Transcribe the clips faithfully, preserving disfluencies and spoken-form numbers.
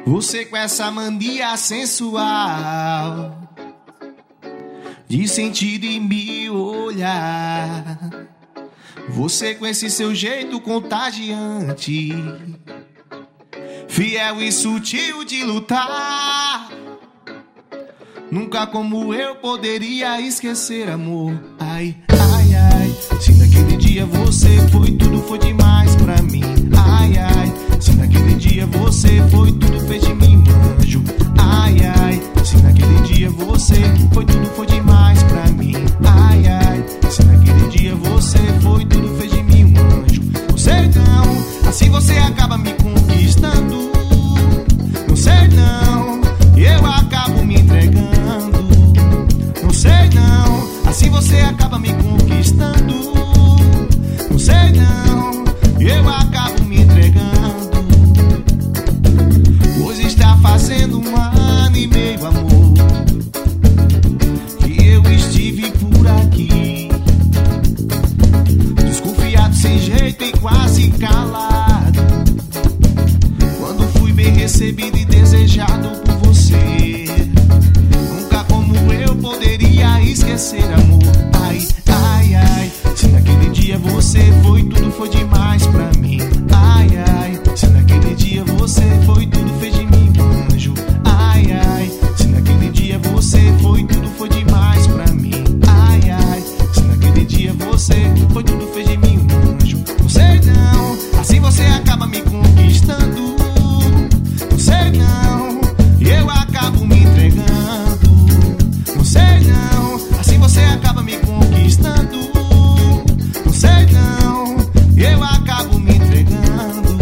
Você com essa mania sensual de sentir e me olhar. Você com esse seu jeito contagiante, fiel e sutil de lutar. Nunca como eu poderia esquecer, amor. Ai, ai, ai. Se naquele dia você foi tudo, foi demais pra mim. Ai, ai. Se naquele dia você foi tudo, fez de mim um anjo. Ai, ai. Se naquele dia você foi tudo, foi demais pra mim. Ai, ai. Se naquele dia você foi tudo, fez de mim um anjo. Não sei não, assim você acaba me conquistando. Não sei não, eu acabo me entregando. Não sei não, assim você acaba me conquistando. Não sei não, eu acabo me entregando. Hoje está fazendo um ano e meio, amor, que eu estive por aqui, desconfiado, sem jeito e quase calado, quando fui bem recebido e desejado por você. Nunca como eu poderia esquecer, amor. Ai, ai, ai. Se naquele dia você foi tudo, foi demais pra mim. Ai, ai. Se naquele dia você foi tudo, fez de mim um anjo. Ai, ai. Se naquele dia você foi tudo, foi demais pra mim. Ai, ai. Se naquele dia você foi tudo, fez de mim um anjo. Não sei não, assim você acaba me conquistando. Não sei não, eu acabo me entregando. Não sei não, assim você acaba me conquistando. Não sei não, eu acabo me entregando.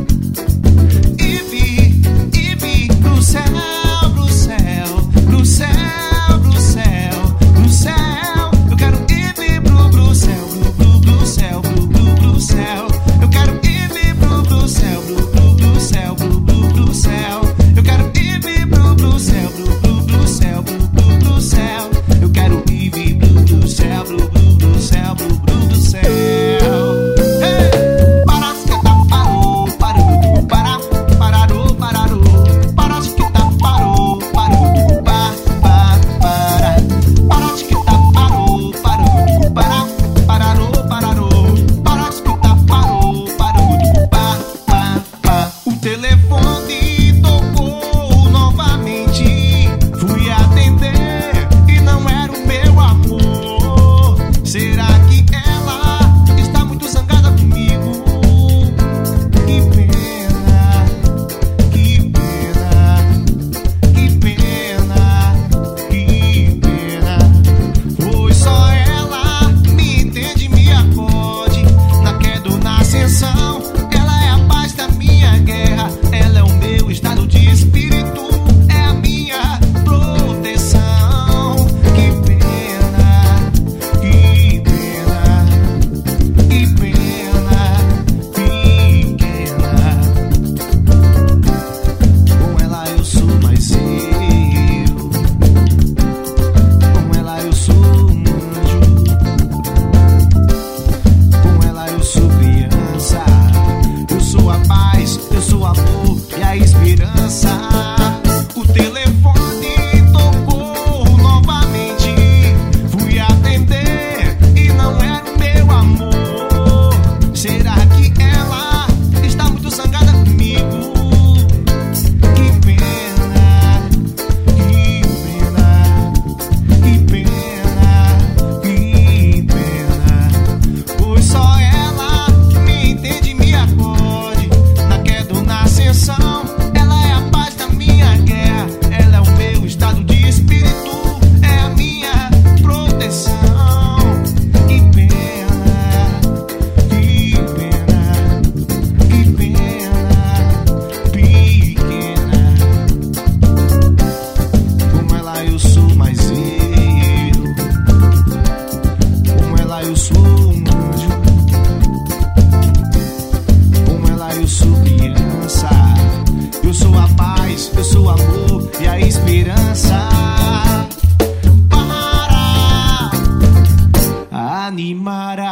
E vi, e vi pro céu, pro céu, pro céu, pro céu, pro céu. Eu quero ir vir pro, pro céu, pro, pro, pro céu, pro, pro, pro céu. Eu quero ir vir pro, pro céu, pro, pro, pro céu, pro, pro, pro céu. Eu quero ir vir pro, pro céu, pro, pro, pro céu, pro, pro, pro céu. Eu quero ir vir pro, pro céu, pro, pro, pro céu, pro, pro, pro céu. Hey! Para de que tá parou, parou, para, pararou, pararou. Para de que tá parou, parou, para, para, para. Para de que tá parou, parou, para, pararou, pararou. Para de que tá parou, parou, para, para, para. O telefone tocou novamente. Fui atender e não era o meu amor. Será que ela está muito zangada comigo? Que pena, que pena, que pena, que pena. Foi só ela, me entende, me acorde. Na queda ou na ascensão, ela é a paz da minha guerra. Ela é o meu estado de espírito, é a minha proteção. Que pena, que pena, que pena, pequena. Com ela eu sou mais eu. Com ela eu sou um anjo. Com ela eu sou criança. Eu sou a paz, eu sou o amor e a esperança. O telefone tocou novamente. Fui atender e não era o meu amor. Será que ela está muito zangada comigo? Que pena, que pena, que pena, que pena. Pois só ela me entende, me acorde. Na queda ou na ascensão, ela é a paz da minha guerra. Ela é o meu estado de espírito, é a minha proteção. Que pena, que pena, que pena, pequena. Com ela eu sou mais eu. Com ela eu sou um anjo. Com ela eu sou criança. Eu sou a paz, eu sou o amor e a esperança. Para animar